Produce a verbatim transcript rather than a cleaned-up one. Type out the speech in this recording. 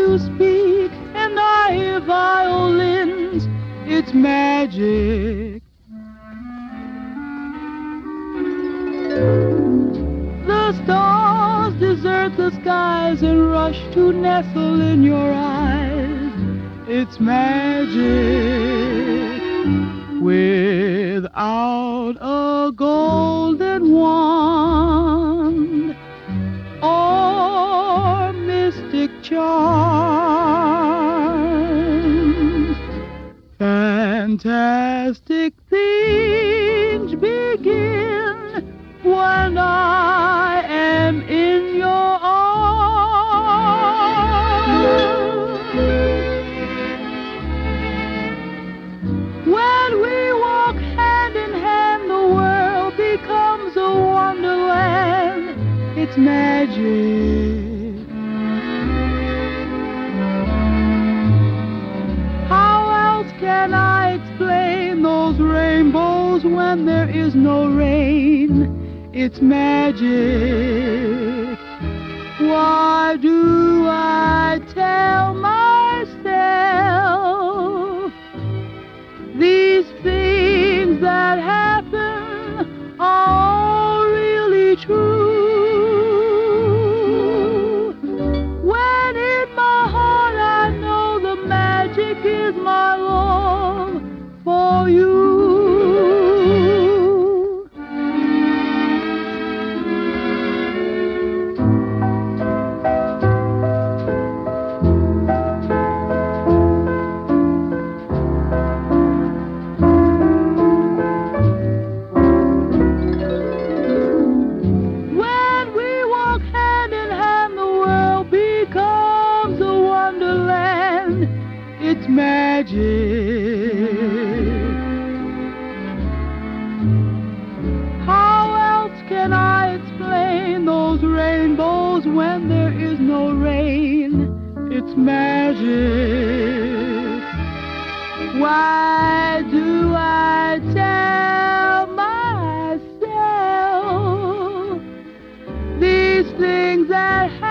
you speak and I hear violins. It's magic. The stars desert the skies and rush to nestle in your eyes. It's magic. Without a golden wand or mystic charms, fantastic things begin when I am in your arms. When we walk hand in hand, the world becomes a wonderland. It's magic. How else can I explain those rainbows when there is no rain? It's magic. Why do I tell myself these things that happen are really true? When in my heart I know the magic is my love for you. It's magic. How else can I explain those rainbows when there is no rain? It's magic. Why do I tell myself these things that happen